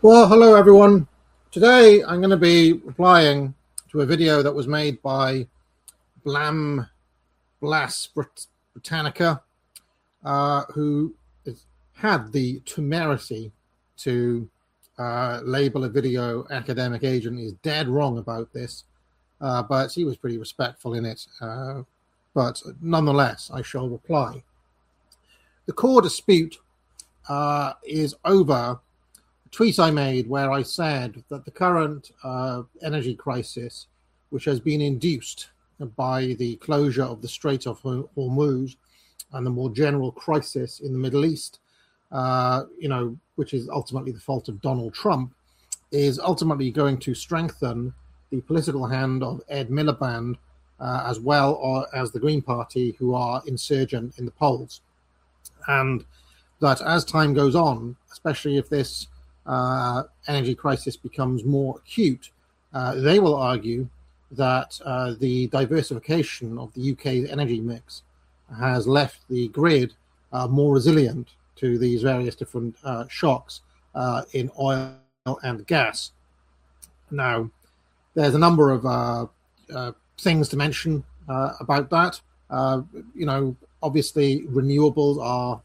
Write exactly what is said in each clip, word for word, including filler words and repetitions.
Well, hello everyone. Today I'm going to be replying to a video that was made by Blam Blas Brit- Britannica, uh, who is, had the temerity to uh, label a video academic agent. He's dead wrong about this, uh, but he was pretty respectful in it. Uh, but nonetheless, I shall reply. The core dispute uh, is over tweet I made where I said that the current uh, energy crisis, which has been induced by the closure of the Strait of Hormuz and the more general crisis in the Middle East, uh, you know, which is ultimately the fault of Donald Trump, is ultimately going to strengthen the political hand of Ed Miliband, uh, as well or as the Green Party, who are insurgent in the polls. And that as time goes on, especially if this Uh, energy crisis becomes more acute, uh, they will argue that uh, the diversification of the U K's energy mix has left the grid uh, more resilient to these various different uh, shocks uh, in oil and gas. Now, there's a number of uh, uh, things to mention uh, about that. Uh, you know, obviously, renewables are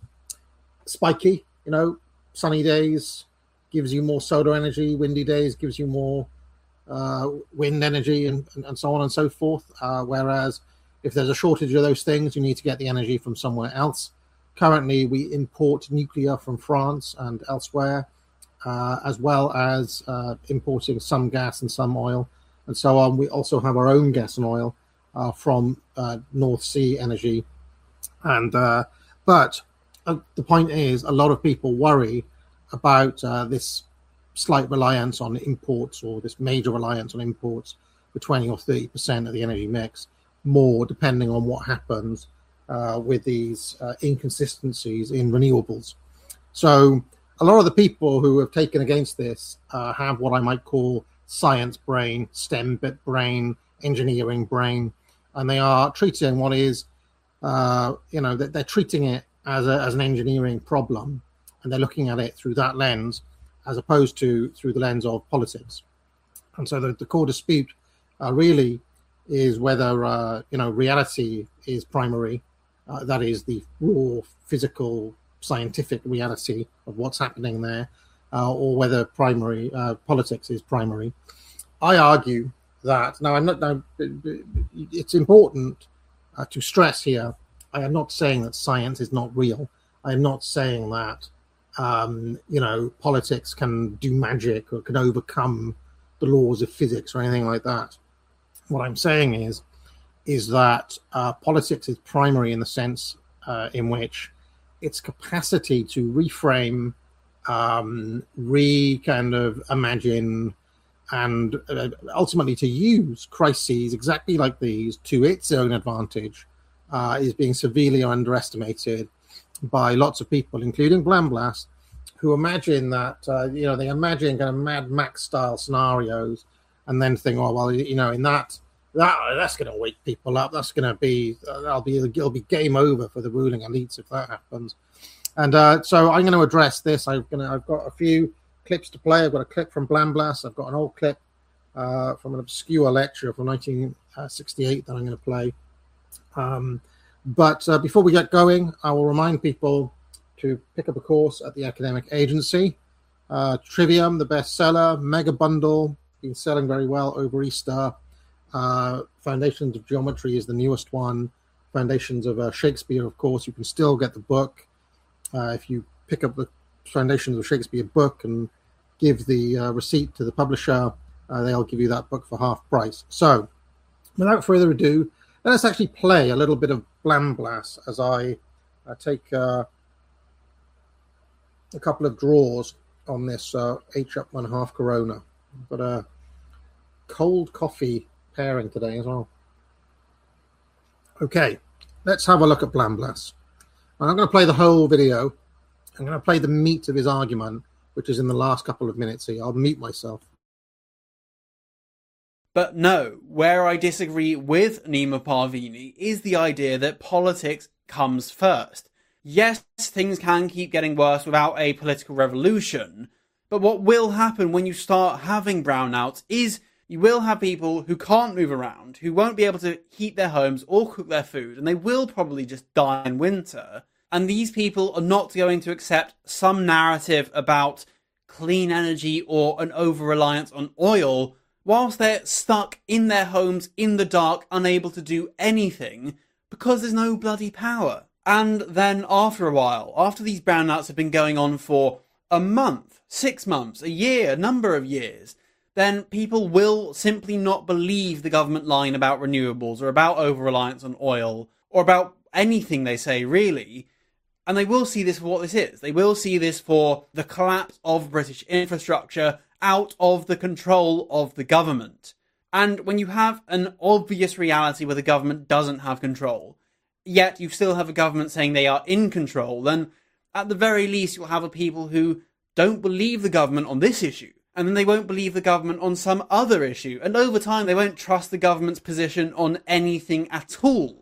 spiky. You know, sunny days gives you more solar energy, windy days gives you more uh, wind energy, and, and, and so on and so forth. Uh, whereas if there's a shortage of those things, you need to get the energy from somewhere else. Currently, we import nuclear from France and elsewhere, uh, as well as uh, importing some gas and some oil and so on. We also have our own gas and oil uh, from uh, North Sea energy. And uh, but uh, the point is, a lot of people worry about uh, this slight reliance on imports, or this major reliance on imports for twenty or thirty percent of the energy mix, more depending on what happens uh, with these uh, inconsistencies in renewables. So a lot of the people who have taken against this uh, have what I might call science brain, STEM bit brain, engineering brain, and they are treating what is, uh, you know, they're, they're treating it as, a, as an engineering problem. And they're looking at it through that lens, as opposed to through the lens of politics. And so the, the core dispute uh, really is whether, uh, you know, reality is primary, uh, that is the raw, physical, scientific reality of what's happening there, uh, or whether primary uh, politics is primary. I argue that, now I'm not, now, it's important uh, to stress here, I am not saying that science is not real. I am not saying that Um, you know, politics can do magic or can overcome the laws of physics or anything like that. What I'm saying is, is that uh, politics is primary in the sense uh, in which its capacity to reframe, um, re kind of imagine, and uh, ultimately to use crises exactly like these to its own advantage uh, is being severely underestimated by lots of people, including Blam Blas, who imagine that, uh, you know, they imagine kind of Mad Max style scenarios and then think, oh, well, you know, in that, that that's going to wake people up. That's going to be, uh, that'll be, it'll be game over for the ruling elites if that happens. And uh, so I'm going to address this. I'm going to, I've got a few clips to play. I've got a clip from Blam Blas. I've got an old clip uh, from an obscure lecture from nineteen sixty-eight that I'm going to play. Um, But uh, before we get going, I will remind people to pick up a course at the academic agency. Uh, Trivium, the bestseller, Mega Bundle, been selling very well over Easter. Uh, Foundations of Geometry is the newest one. Foundations of uh, Shakespeare, of course, you can still get the book. Uh, if you pick up the Foundations of Shakespeare book and give the uh, receipt to the publisher, uh, they'll give you that book for half price. So, without further ado, let us actually play a little bit of Blam Blas as I uh, take uh, a couple of draws on this uh, H up one half Corona. I've got a cold coffee pairing today as well. Okay, let's have a look at Blam Blas. I'm going to play the whole video. I'm going to play the meat of his argument, which is in the last couple of minutes here. I'll mute myself. But no, where I disagree with Nima Parvini is the idea that politics comes first. Yes, things can keep getting worse without a political revolution, But what will happen when you start having brownouts is you will have people who can't move around, who won't be able to heat their homes or cook their food, and they will probably just die in winter. And these people are not going to accept some narrative about clean energy or an over-reliance on oil whilst they're stuck in their homes in the dark, unable to do anything because there's no bloody power. And then after a while, after these brownouts have been going on for a month, six months, a year, a number of years, then people will simply not believe the government line about renewables or about over-reliance on oil or about anything they say, really. And they will see this for what this is. They will see this for the collapse of British infrastructure out of the control of the government. And when you have an obvious reality where the government doesn't have control, yet you still have a government saying they are in control, then at the very least you'll have a people who don't believe the government on this issue. And then they won't believe the government on some other issue. And over time, they won't trust the government's position on anything at all.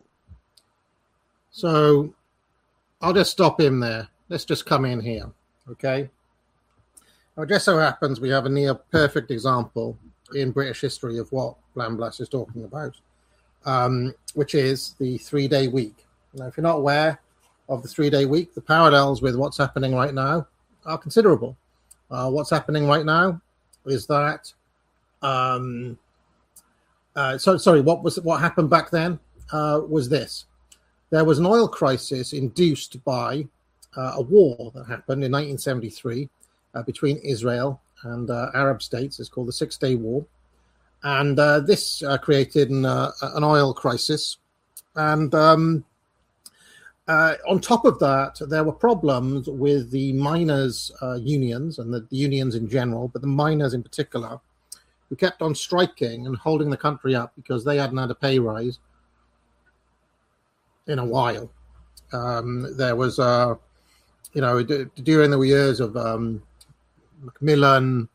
So I'll just stop him there. Let's just come in here, okay? Now, it just so happens we have a near perfect example in British history of what Blamblas is talking about, um, which is the three-day week. Now, if you're not aware of the three-day week, the parallels with what's happening right now are considerable. Uh, what's happening right now is that, um, uh, so sorry, what was what happened back then uh, was this. There was an oil crisis induced by uh, a war that happened in nineteen seventy-three uh, between Israel and uh, Arab states. It's called the Six-Day War. And uh, this uh, created an, uh, an oil crisis. And um, uh, on top of that, there were problems with the miners' uh, unions and the, the unions in general, but the miners in particular, who kept on striking and holding the country up because they hadn't had a pay rise in a while. Um, there was, uh, you know, d- during the years of um, Macmillan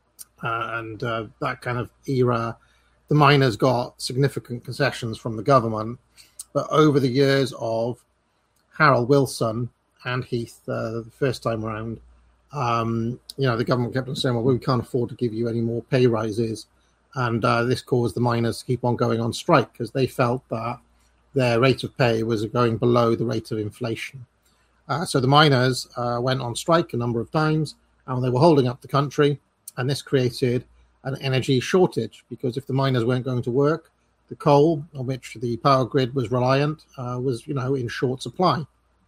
uh, and uh, that kind of era, the miners got significant concessions from the government. But over the years of Harold Wilson and Heath, uh, the first time around, um, you know, the government kept on saying, well, we can't afford to give you any more pay rises. And uh, this caused the miners to keep on going on strike because they felt that their rate of pay was going below the rate of inflation. Uh, so the miners uh, went on strike a number of times, and they were holding up the country, and this created an energy shortage because if the miners weren't going to work, the coal on which the power grid was reliant uh, was, you know, in short supply.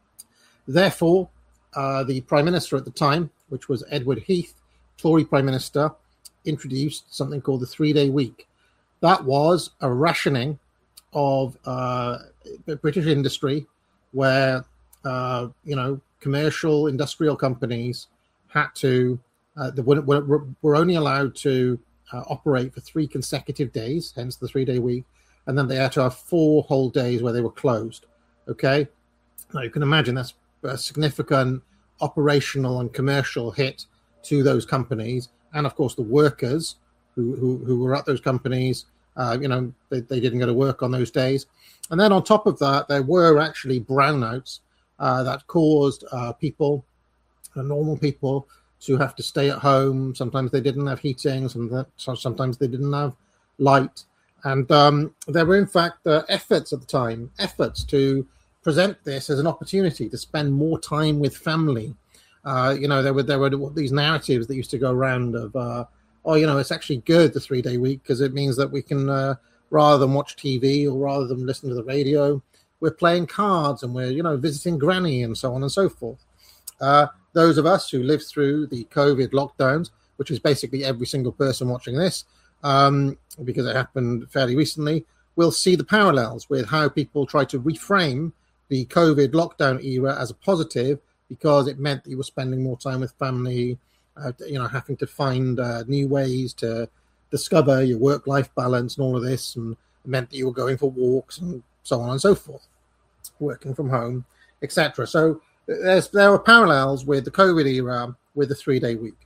Therefore, uh, the Prime Minister at the time, which was Edward Heath, Tory Prime Minister, introduced something called the three-day week. That was a rationing of uh, British industry where, uh, you know, commercial industrial companies had to, uh, were, were, were only allowed to uh, operate for three consecutive days, hence the three-day week, and then they had to have four whole days where they were closed, okay? Now, you can imagine that's a significant operational and commercial hit to those companies, and, of course, the workers who, who, who were at those companies. Uh, you know, they, they didn't go to work on those days. And then on top of that, there were actually brownouts uh, that caused uh, people, uh, normal people, to have to stay at home. Sometimes they didn't have heating. Sometimes they didn't have light. And um, there were, in fact, uh, efforts at the time, efforts to present this as an opportunity to spend more time with family. Uh, you know, there were, there were these narratives that used to go around of, uh, oh, you know, it's actually good, the three-day week, because it means that we can, uh, rather than watch T V or rather than listen to the radio, we're playing cards and we're, you know, visiting granny and so on and so forth. Uh, those of us who lived through the COVID lockdowns, which is basically every single person watching this, um, because it happened fairly recently, will see the parallels with how people try to reframe the COVID lockdown era as a positive because it meant that you were spending more time with family, Uh, you know, having to find uh, new ways to discover your work-life balance and all of this, and it meant that you were going for walks and so on and so forth, working from home, et cetera. So there's, there are parallels with the COVID era with the three-day week.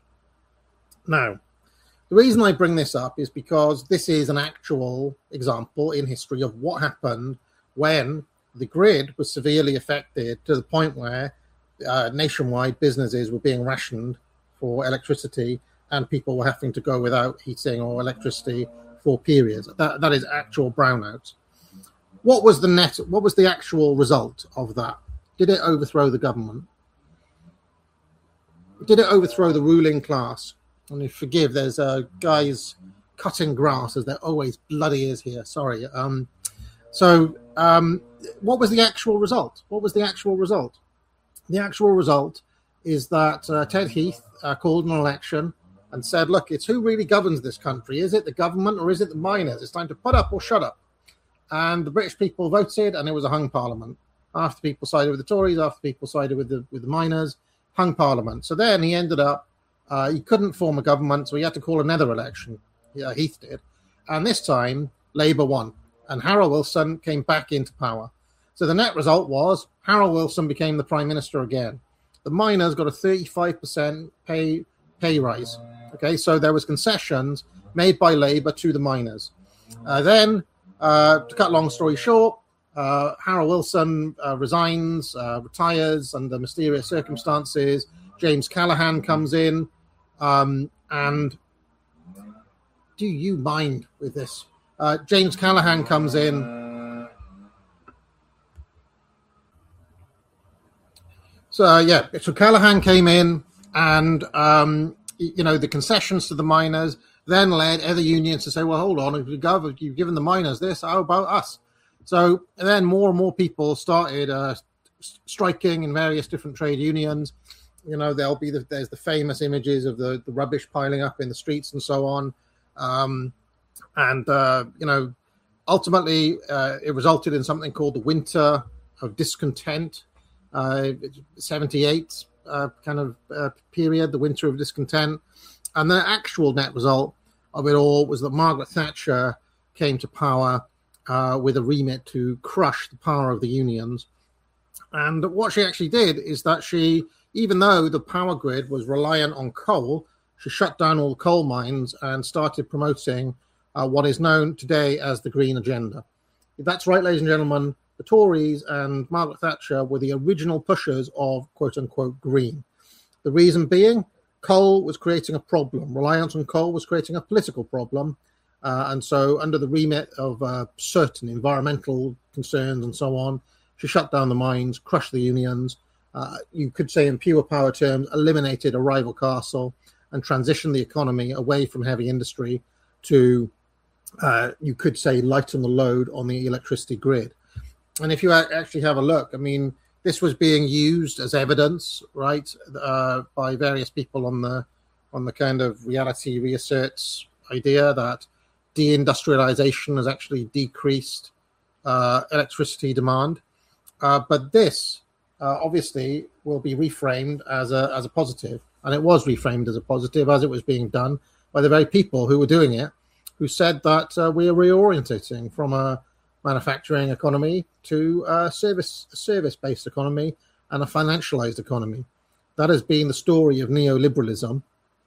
Now, the reason I bring this up is because this is an actual example in history of what happened when the grid was severely affected to the point where uh, nationwide businesses were being rationed for electricity, and people were having to go without heating or electricity for periods. That that is actual brownouts. What was the net? What was the actual result of that? Did it overthrow the government? Did it overthrow the ruling class? And you forgive, there's uh, guys cutting grass, as there always bloody is here. Sorry. Um, so, um, what was the actual result? What was the actual result? The actual result is that uh, Ted Heath uh, called an election and said, look, it's who really governs this country. Is it the government or is it the miners? It's time to put up or shut up. And the British people voted, and it was a hung parliament. Half the people sided with the Tories, half the people sided with the with the miners, hung parliament. So then he ended up, uh, he couldn't form a government, so he had to call another election. Yeah, Heath did. And this time, Labour won. And Harold Wilson came back into power. So the net result was Harold Wilson became the Prime Minister again. The miners got a thirty-five percent pay pay rise. Okay, so there was concessions made by Labour to the miners. Uh, then, uh, to cut long story short, uh, Harold Wilson uh, resigns, uh, retires under mysterious circumstances. James Callaghan comes in, um, and do you mind with this? Uh, James Callaghan comes in. So, uh, yeah, so Callaghan came in, and, um, you know, the concessions to the miners then led other unions to say, well, hold on, if you've given the miners this, how about us? So then more and more people started uh, striking in various different trade unions. You know, there'll be the, there's the famous images of the, the rubbish piling up in the streets and so on. Um, and, uh, you know, ultimately uh, it resulted in something called the Winter of Discontent, uh, seventy-eight uh, kind of uh, period, the Winter of Discontent. And the actual net result of it all was that Margaret Thatcher came to power uh, with a remit to crush the power of the unions. And what she actually did is that she, even though the power grid was reliant on coal, she shut down all the coal mines and started promoting uh, what is known today as the Green Agenda. That's right, ladies and gentlemen, the Tories and Margaret Thatcher were the original pushers of quote-unquote green. The reason being, coal was creating a problem. Reliance on coal was creating a political problem. Uh, and so under the remit of uh, certain environmental concerns and so on, she shut down the mines, crushed the unions. Uh, you could say in pure power terms, eliminated a rival castle and transitioned the economy away from heavy industry to, uh, you could say, lighten the load on the electricity grid. And if you actually have a look, I mean, this was being used as evidence, right, uh, by various people on the on the kind of reality reasserts idea that deindustrialization has actually decreased uh, electricity demand. Uh, but this uh, obviously will be reframed as a as a positive, and it was reframed as a positive as it was being done by the very people who were doing it, who said that uh, we are reorientating from a manufacturing economy to a service service-based economy and a financialized economy. That has been the story of neoliberalism,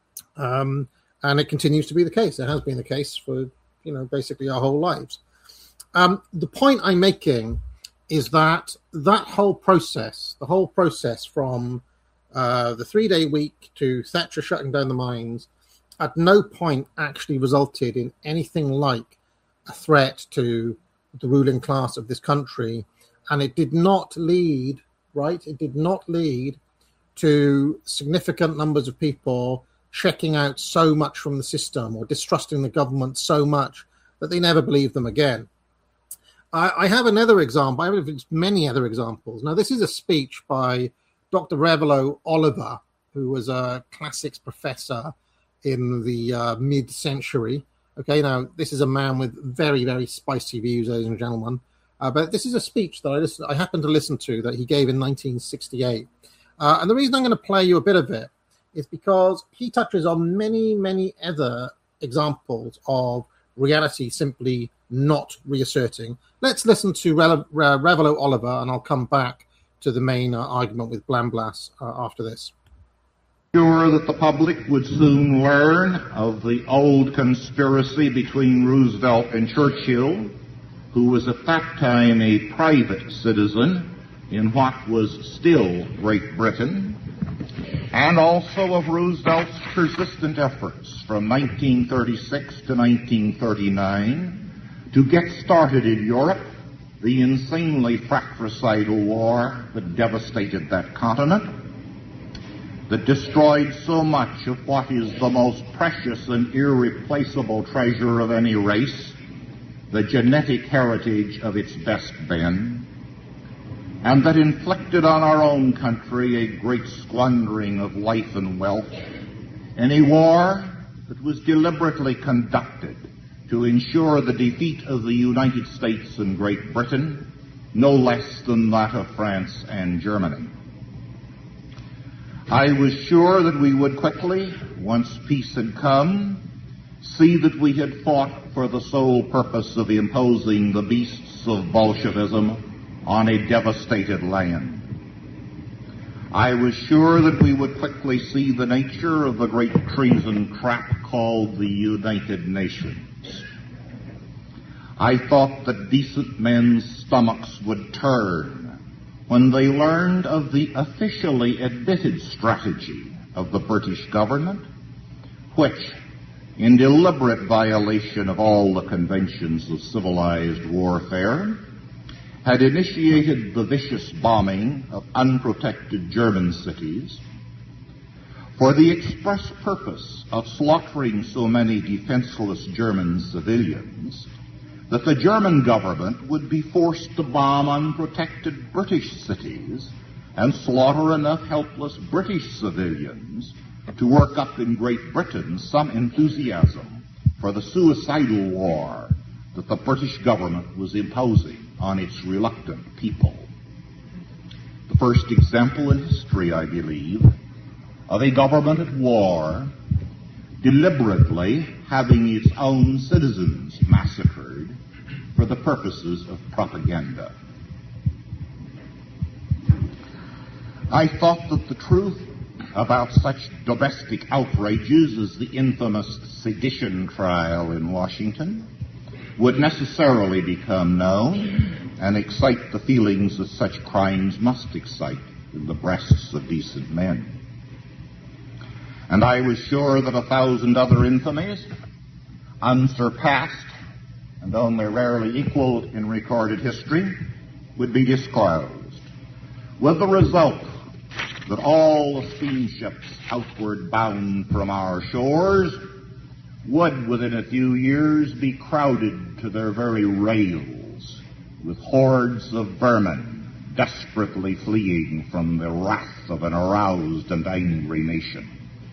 um, and it continues to be the case. It has been the case for, you know, basically our whole lives. Um, the point I'm making is that that whole process, the whole process from uh, the three-day week to Thatcher shutting down the mines, at no point actually resulted in anything like a threat to the ruling class of this country, and it did not lead, right? It did not lead to significant numbers of people checking out so much from the system or distrusting the government so much that they never believed them again. I, I have another example. I have many other examples. Now, this is a speech by Doctor Revelo Oliver, who was a classics professor in the uh, mid-century. Okay, now, this is a man with very, very spicy views, ladies and gentlemen. Uh, but this is a speech that I, listen, I happened to listen to that he gave in nineteen sixty-eight. Uh, and the reason I'm going to play you a bit of it is because he touches on many, many other examples of reality simply not reasserting. Let's listen to Re- Re- Revelo Oliver, and I'll come back to the main uh, argument with Blamblas uh, after this. Sure that the public would soon learn of the old conspiracy between Roosevelt and Churchill, who was at that time a private citizen in what was still Great Britain, and also of Roosevelt's persistent efforts from nineteen thirty-six to nineteen thirty-nine to get started in Europe the insanely fratricidal war that devastated that continent, that destroyed so much of what is the most precious and irreplaceable treasure of any race, the genetic heritage of its best men, and that inflicted on our own country a great squandering of life and wealth, in a war that was deliberately conducted to ensure the defeat of the United States and Great Britain, no less than that of France and Germany. I was sure that we would quickly, once peace had come, see that we had fought for the sole purpose of imposing the beasts of Bolshevism on a devastated land. I was sure that we would quickly see the nature of the great treason trap called the United Nations. I thought that decent men's stomachs would turn when they learned of the officially admitted strategy of the British government, which, in deliberate violation of all the conventions of civilized warfare, had initiated the vicious bombing of unprotected German cities for the express purpose of slaughtering so many defenseless German civilians that the German government would be forced to bomb unprotected British cities and slaughter enough helpless British civilians to work up in Great Britain some enthusiasm for the suicidal war that the British government was imposing on its reluctant people. The first example in history, I believe, of a government at war deliberately having its own citizens massacred for the purposes of propaganda. I thought that the truth about such domestic outrages as the infamous sedition trial in Washington would necessarily become known and excite the feelings that such crimes must excite in the breasts of decent men. And I was sure that a thousand other infamies, unsurpassed and only rarely equaled in recorded history, would be disclosed, with the result that all the steamships outward bound from our shores would, within a few years, be crowded to their very rails with hordes of vermin desperately fleeing from the wrath of an aroused and angry nation.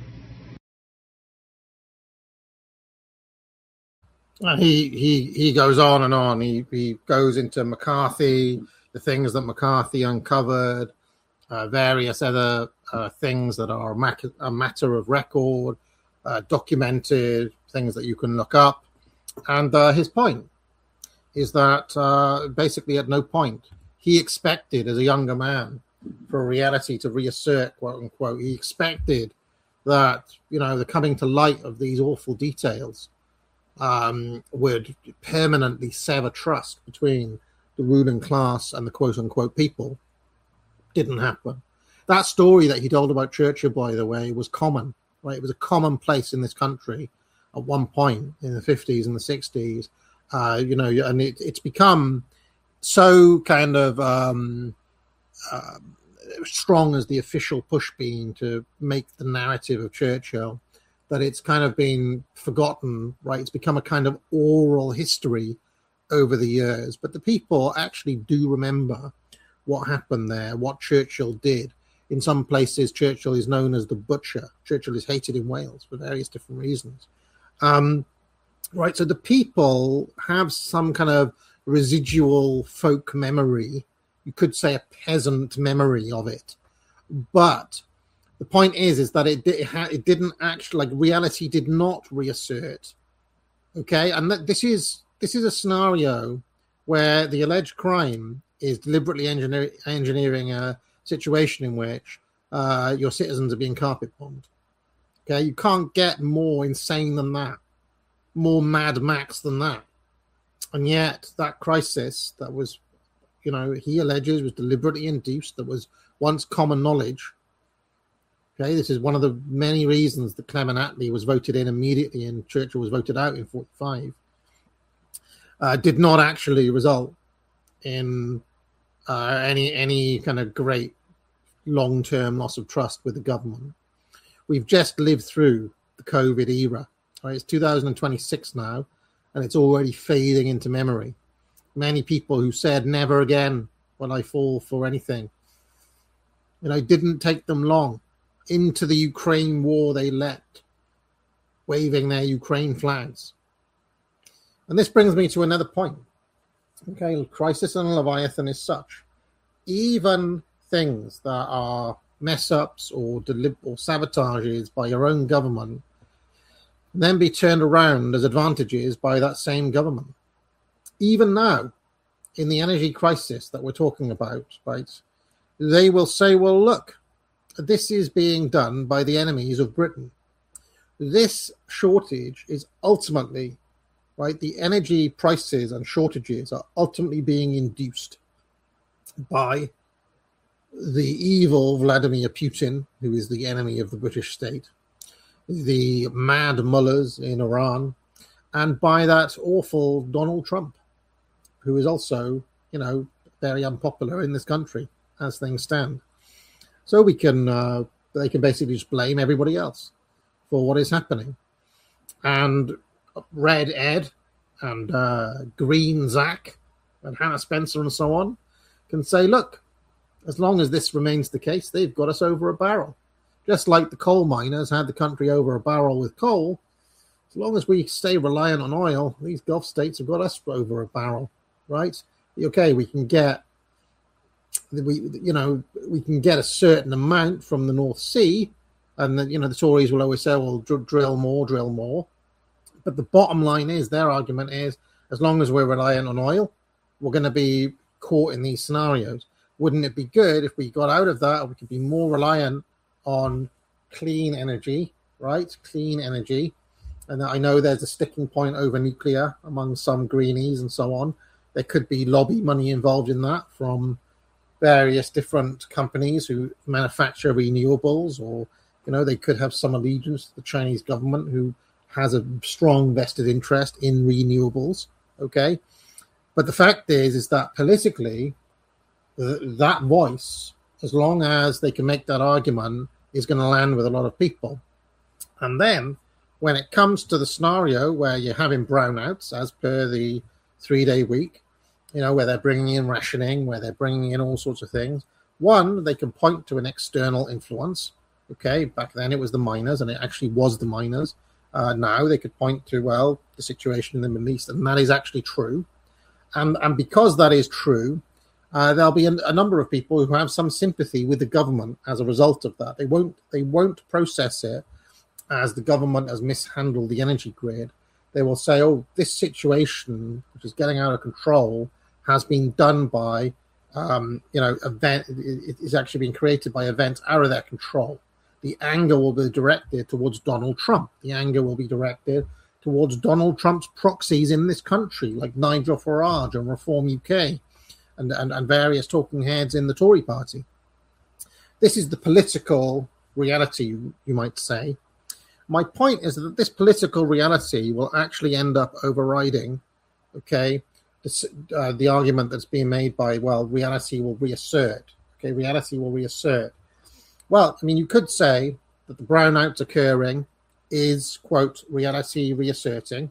And he, he, he goes on and on. He, he goes into McCarthy, the things that McCarthy uncovered, uh, various other uh, things that are a, mac- a matter of record, uh, documented, things that you can look up. And uh, his point is that uh, basically at no point he expected, as a younger man, for reality to reassert, quote unquote. He expected that, you know, the coming to light of these awful details um, would permanently sever trust between the ruling class and the quote unquote people. Didn't happen. That story that he told about Churchill, by the way, was common, right? It was a commonplace in this country at one point in the fifties and the sixties, uh, you know, and it, it's become so kind of um, uh, strong as the official push beam to make the narrative of Churchill that it's kind of been forgotten, right? It's become a kind of oral history over the years. But the people actually do remember what happened there, what Churchill did. In some places, Churchill is known as the Butcher. Churchill is hated in Wales for various different reasons. Um, right, so the people have some kind of residual folk memory. You could say a peasant memory of it. But the point is, is that it it, ha- it didn't actually, like, reality did not reassert. Okay, and that this is this is a scenario where the alleged crime is deliberately engineer- engineering a situation in which uh, your citizens are being carpet bombed. Okay, you can't get more insane than that, more Mad Max than that. And yet that crisis that was, you know, he alleges was deliberately induced, that was once common knowledge, Okay, this is one of the many reasons that Clement Attlee was voted in immediately and Churchill was voted out in forty-five. Uh, did not actually result in uh, any any kind of great long-term loss of trust with the government. We've just lived through the COVID era. Right? It's two thousand twenty-six now, and it's already fading into memory. Many people who said never again will I fall for anything, you know, it didn't take them long. Into the Ukraine war they leapt, waving their Ukraine flags. And this brings me to another point. Okay, Crisis on Leviathan is such. Even things that are mess-ups or, delib- or sabotages by your own government then be turned around as advantages by that same government. Even now, in the energy crisis that we're talking about, right, they will say, well, look, this is being done by the enemies of Britain. This shortage is ultimately, right, the energy prices and shortages are ultimately being induced by the evil Vladimir Putin, who is the enemy of the British state, the mad mullahs in Iran, and by that awful Donald Trump, who is also, you know, very unpopular in this country as things stand. So we can, uh, they can basically just blame everybody else for what is happening. And Red Ed and uh, Green Zach and Hannah Spencer and so on can say, look, as long as this remains the case, they've got us over a barrel. Just like the coal miners had the country over a barrel with coal, as long as we stay reliant on oil, these Gulf states have got us over a barrel, right? Okay, we can get, we you know, we can get a certain amount from the North Sea, and the, you know, the Tories will always say, well, dr- drill more, drill more. But the bottom line is, their argument is, as long as we're reliant on oil, we're going to be caught in these scenarios. Wouldn't it be good if we got out of that, or we could be more reliant on clean energy, right? Clean energy. And I know there's a sticking point over nuclear among some greenies and so on. There could be lobby money involved in that from various different companies who manufacture renewables, or, you know, they could have some allegiance to the Chinese government who has a strong vested interest in renewables, okay? But the fact is, is that politically, th- that voice, as long as they can make that argument, is going to land with a lot of people. And then, when it comes to the scenario where you're having brownouts, as per the three-day week, you know, where they're bringing in rationing, where they're bringing in all sorts of things, one, they can point to an external influence. Okay, back then it was the miners, and it actually was the miners. Uh, now they could point to, well, the situation in the Middle East, and that is actually true. And and because that is true, uh, there'll be a, a number of people who have some sympathy with the government as a result of that. They won't they won't process it as the government has mishandled the energy grid. They will say, oh, this situation, which is getting out of control, has been done by, um, you know, event. It is actually being created by events out of their control. The anger will be directed towards Donald Trump. The anger will be directed towards Donald Trump's proxies in this country, like Nigel Farage and Reform U K, and, and, and various talking heads in the Tory party. This is the political reality, you might say. My point is that this political reality will actually end up overriding, okay, the, uh, the argument that's being made by, well, reality will reassert. Okay, reality will reassert. Well, I mean, you could say that the brownouts occurring is, quote, reality reasserting.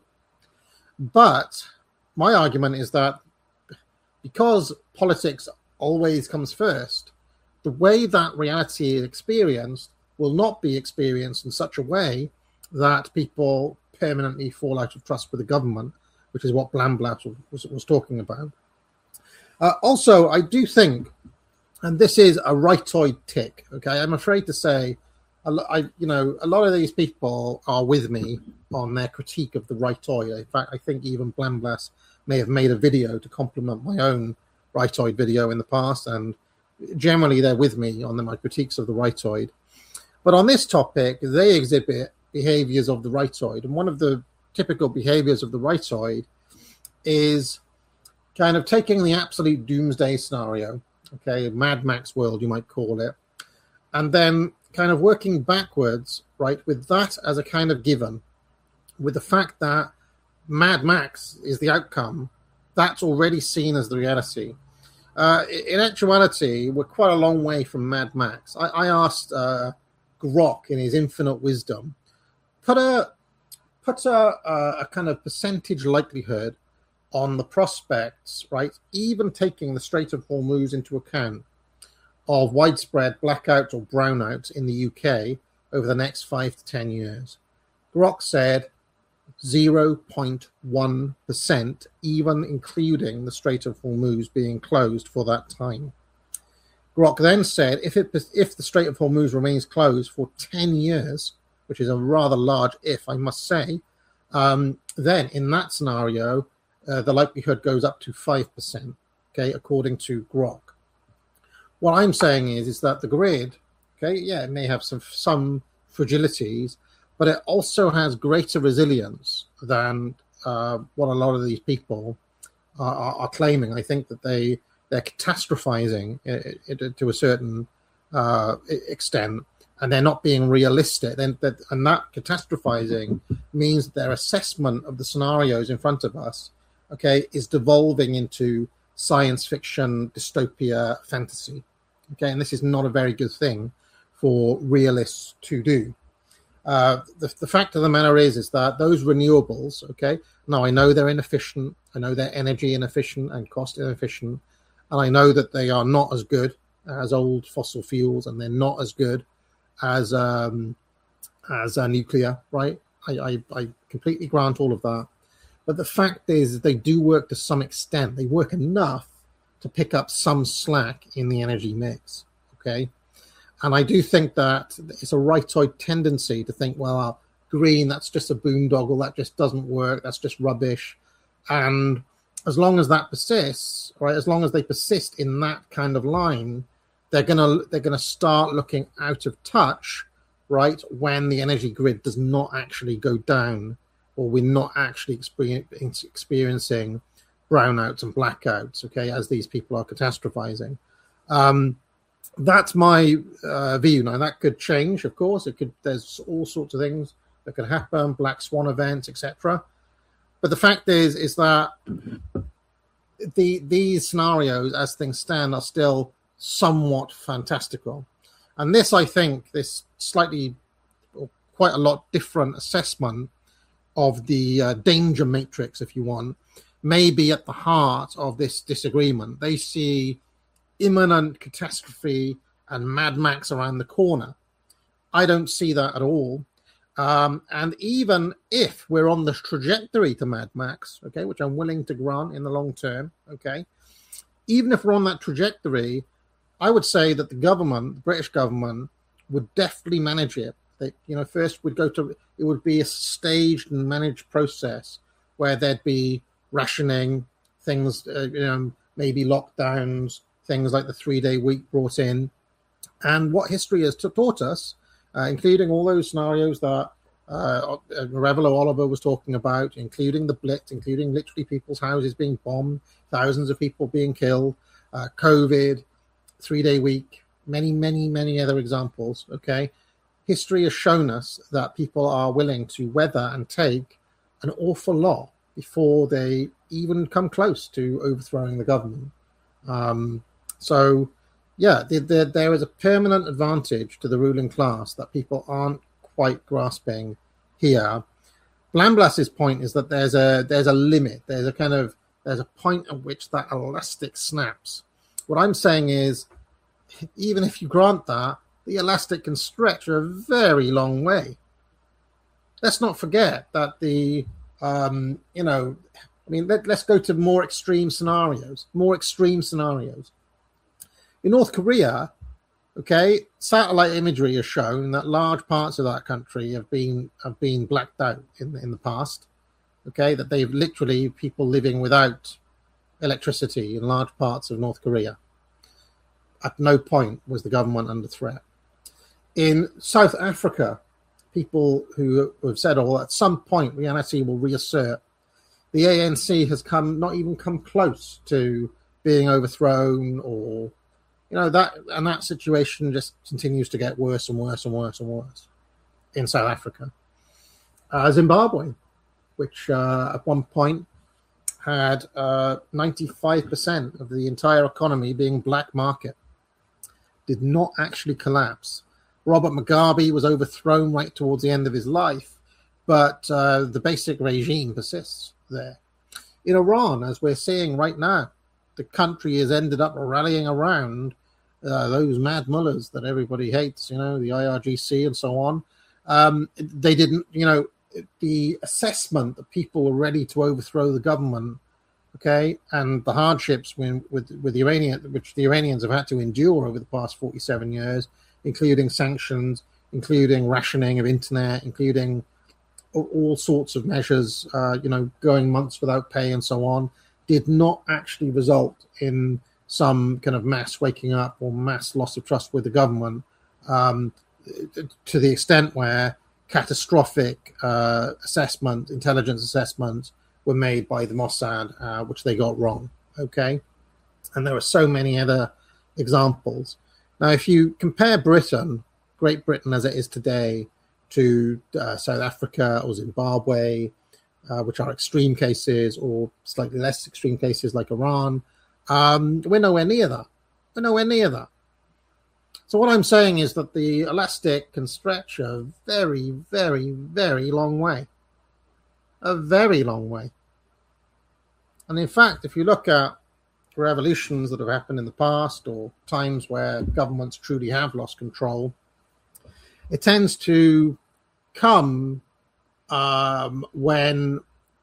But my argument is that because politics always comes first, the way that reality is experienced will not be experienced in such a way that people permanently fall out of trust with the government, which is what Blamblatt was, was talking about. Uh, also, I do think, and this is a rightoid tick, okay, I'm afraid to say, I, you know, a lot of these people are with me on their critique of the rightoid. In fact, I think even Blamblatt may have made a video to complement my own rightoid video in the past, and generally they're with me on the, my critiques of the rightoid. But on this topic, they exhibit behaviors of the rightoid. And one of the typical behaviors of the rightoid is kind of taking the absolute doomsday scenario, okay, Mad Max world, you might call it, and then kind of working backwards, right, with that as a kind of given, with the fact that Mad Max is the outcome, that's already seen as the reality. Uh, in actuality, we're quite a long way from Mad Max. I, I asked uh, Grok, in his infinite wisdom, put a put a, a, a kind of percentage likelihood on the prospects, right, even taking the Strait of Hormuz into account, of widespread blackouts or brownouts in the U K over the next five to ten years. Grok said zero point one percent, even including the Strait of Hormuz being closed for that time. Grok then said if it if the Strait of Hormuz remains closed for ten years, which is a rather large if, I must say, um, then in that scenario, uh, the likelihood goes up to five percent, okay, according to Grok. What I'm saying is, is that the grid, okay, yeah, it may have some some fragilities, but it also has greater resilience than uh, what a lot of these people are, are, are claiming. I think that they they're catastrophizing it, it, to a certain uh, extent, and they're not being realistic. Then that and that catastrophizing means their assessment of the scenarios in front of us, okay, is devolving into science fiction, dystopia, fantasy. Okay, and this is not a very good thing for realists to do. Uh, the, the fact of the matter is, is that those renewables, okay, now I know they're inefficient, I know they're energy inefficient and cost inefficient, and I know that they are not as good as old fossil fuels, and they're not as good as um, as uh, nuclear, right? I, I, I completely grant all of that. But the fact is, they do work to some extent. They work enough to pick up some slack in the energy mix, okay? And I do think that it's a rightoid tendency to think, well, uh, green, that's just a boondoggle, that just doesn't work, that's just rubbish. And as long as that persists, right, as long as they persist in that kind of line, they're gonna they're gonna start looking out of touch, right, when the energy grid does not actually go down, or we're not actually experience, experiencing brownouts and blackouts, okay, as these people are catastrophizing. Um, that's my uh, view. Now, that could change, of course. It could. There's all sorts of things that could happen, black swan events, et cetera. But the fact is, is that the these scenarios, as things stand, are still somewhat fantastical. And this, I think, this slightly, or quite a lot different assessment of the uh, danger matrix, if you want, may be at the heart of this disagreement. They see imminent catastrophe and Mad Max around the corner. I don't see that at all. Um, and even if we're on the trajectory to Mad Max, okay, which I'm willing to grant in the long term, okay, even if we're on that trajectory, I would say that the government, the British government, would deftly manage it. They, you know, first would go to, it would be a staged and managed process where there'd be rationing, things, uh, you know, maybe lockdowns, things like the three-day week brought in. And what history has taught us, uh, including all those scenarios that uh, Revelo Oliver was talking about, including the Blitz, including literally people's houses being bombed, thousands of people being killed, uh, COVID, three-day week, many, many, many other examples, okay? History has shown us that people are willing to weather and take an awful lot before they even come close to overthrowing the government. Um, so, yeah, the, the, there is a permanent advantage to the ruling class that people aren't quite grasping here. Blamblas's point is that there's a there's a limit. There's a kind of there's a point at which that elastic snaps. What I'm saying is, even if you grant that, the elastic can stretch a very long way. Let's not forget that the, um, you know, I mean, let, let's go to more extreme scenarios, more extreme scenarios. In North Korea, okay, satellite imagery has shown that large parts of that country have been have been blacked out in, in the past, okay, that they've literally people living without electricity in large parts of North Korea. At no point was the government under threat. In South Africa, people who have said, oh, at some point reality will reassert. The A N C has come, not even come close to being overthrown or, You know, that and that situation just continues to get worse and worse and worse and worse in South Africa. Uh, Zimbabwe, which uh, at one point had uh, ninety-five percent of the entire economy being black market, did not actually collapse. Robert Mugabe was overthrown right towards the end of his life, but uh, the basic regime persists there. In Iran, as we're seeing right now, the country has ended up rallying around uh, those mad mullahs that everybody hates, you know, the I R G C and so on. Um, they didn't, you know, the assessment that people were ready to overthrow the government, okay, and the hardships when, with with the Iranian, which the Iranians have had to endure over the past forty-seven years, including sanctions, including rationing of internet, including all, all sorts of measures, uh, you know, going months without pay and so on, did not actually result in some kind of mass waking up or mass loss of trust with the government, um, to the extent where catastrophic uh, assessment, intelligence assessments were made by the Mossad, uh, which they got wrong, okay? And there are so many other examples. Now, if you compare Britain, Great Britain as it is today, to uh, South Africa or Zimbabwe, uh, which are extreme cases, or slightly less extreme cases like Iran, um, we're nowhere near that. We're nowhere near that. So what I'm saying is that the elastic can stretch a very, very, very long way. A very long way. And in fact, if you look at revolutions that have happened in the past or times where governments truly have lost control, it tends to come um, when,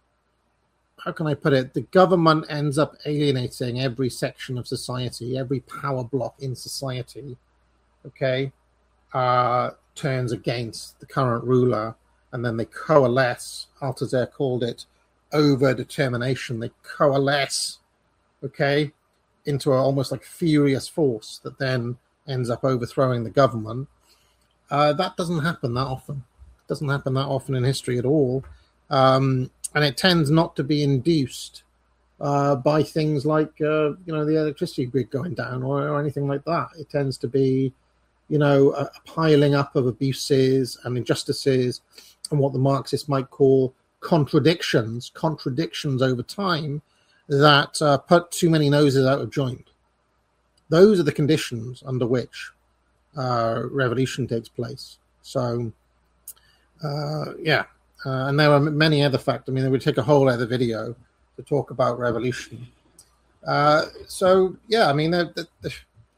how can I put it, the government ends up alienating every section of society, every power block in society, okay, uh, turns against the current ruler, and then they coalesce. Althusser called it over-determination. They coalesce, okay, into a, almost like furious force that then ends up overthrowing the government. Uh, that doesn't happen that often. It doesn't happen that often in history at all. Um, and it tends not to be induced uh, by things like, uh, you know, the electricity grid going down or, or anything like that. It tends to be, you know, a, a piling up of abuses and injustices and what the Marxists might call contradictions, contradictions over time that uh, put too many noses out of joint. Those are the conditions under which uh, revolution takes place. So, uh, yeah, uh, and there are many other factors. I mean, it would take a whole other video to talk about revolution. Uh, so, yeah, I mean, the, the, the,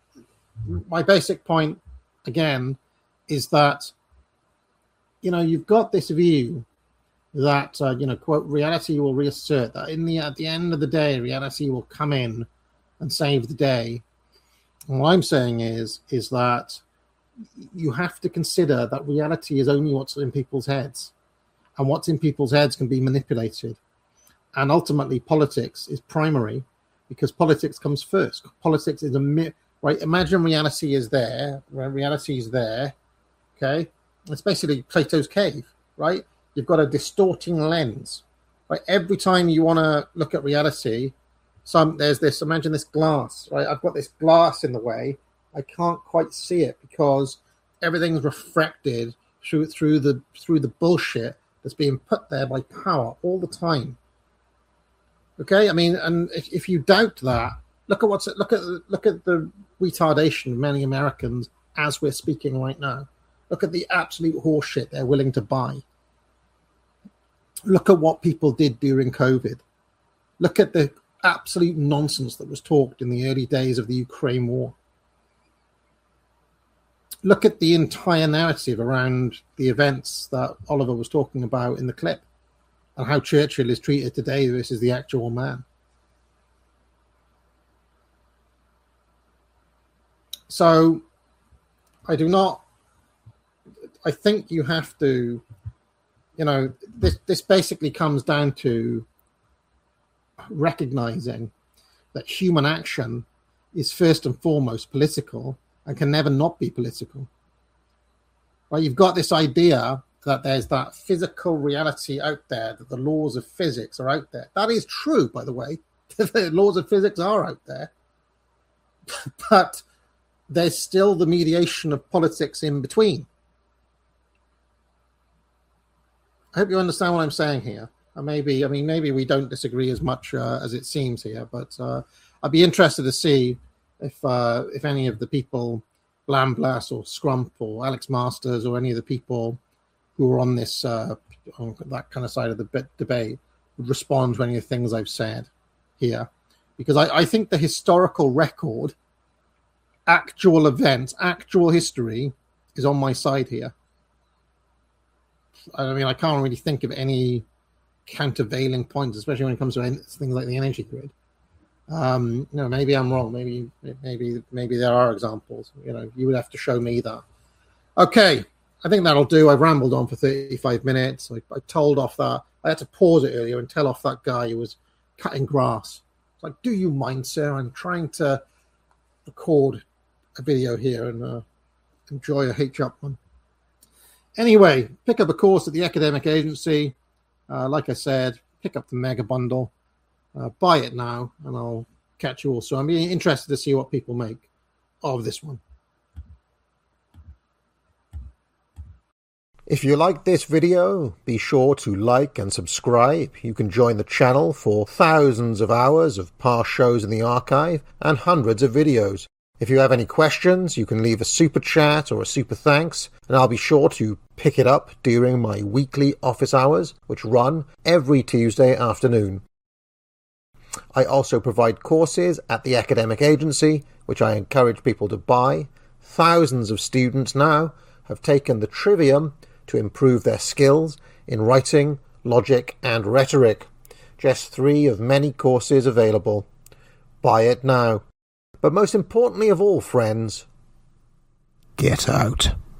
my basic point, again, is that, you know, you've got this view that, uh, you know, quote, reality will reassert that in the, at the end of the day, reality will come in and save the day. And what I'm saying is, is that you have to consider that reality is only what's in people's heads, and what's in people's heads can be manipulated. And ultimately, politics is primary because politics comes first. Politics is a, right? Imagine reality is there, reality is there, okay? It's basically Plato's cave, right? You've got a distorting lens, right? Every time you want to look at reality, some there's this, imagine this glass, right? I've got this glass in the way. I can't quite see it because everything's refracted through through the through the bullshit that's being put there by power all the time. Okay, I mean, and if, if you doubt that, look at what's look at look at the retardation of many Americans as we're speaking right now. Look at the absolute horseshit they're willing to buy. Look at what people did during COVID. Look at the absolute nonsense that was talked in the early days of the Ukraine war. Look at the entire narrative around the events that Oliver was talking about in the clip and how Churchill is treated today versus the actual man. So I do not, I think you have to, you know, this, this basically comes down to recognizing that human action is first and foremost political and can never not be political. Right? You've got this idea that there's that physical reality out there, that the laws of physics are out there. That is true, by the way. The laws of physics are out there. But there's still the mediation of politics in between. I hope you understand what I'm saying here. Uh, maybe, I mean, maybe we don't disagree as much uh, as it seems here, but uh, I'd be interested to see if uh, if any of the people, Blam Blass or Scrump or Alex Masters or any of the people who are on this uh, on that kind of side of the b- debate would respond to any of the things I've said here, because I, I think the historical record, actual events, actual history is on my side here. I mean, I can't really think of any countervailing points, especially when it comes to things like the energy grid. Um, you know, maybe I'm wrong. Maybe, maybe, maybe there are examples. You know, you would have to show me that. Okay, I think that'll do. I've rambled on for thirty-five minutes. I, I told off that. I had to pause it earlier and tell off that guy who was cutting grass. It's like, do you mind, sir? I'm trying to record a video here and uh, enjoy a H up one. Anyway, pick up a course at the academic agency. Uh, like I said, pick up the mega bundle. Uh, buy it now, and I'll catch you all. So I'm being interested to see what people make of this one. If you like this video, be sure to like and subscribe. You can join the channel for thousands of hours of past shows in the archive and hundreds of videos. If you have any questions, you can leave a super chat or a super thanks, and I'll be sure to pick it up during my weekly office hours, which run every Tuesday afternoon. I also provide courses at the academic agency, which I encourage people to buy. Thousands of students now have taken the Trivium to improve their skills in writing, logic, and rhetoric. Just three of many courses available. Buy it now. But most importantly of all, friends, get out.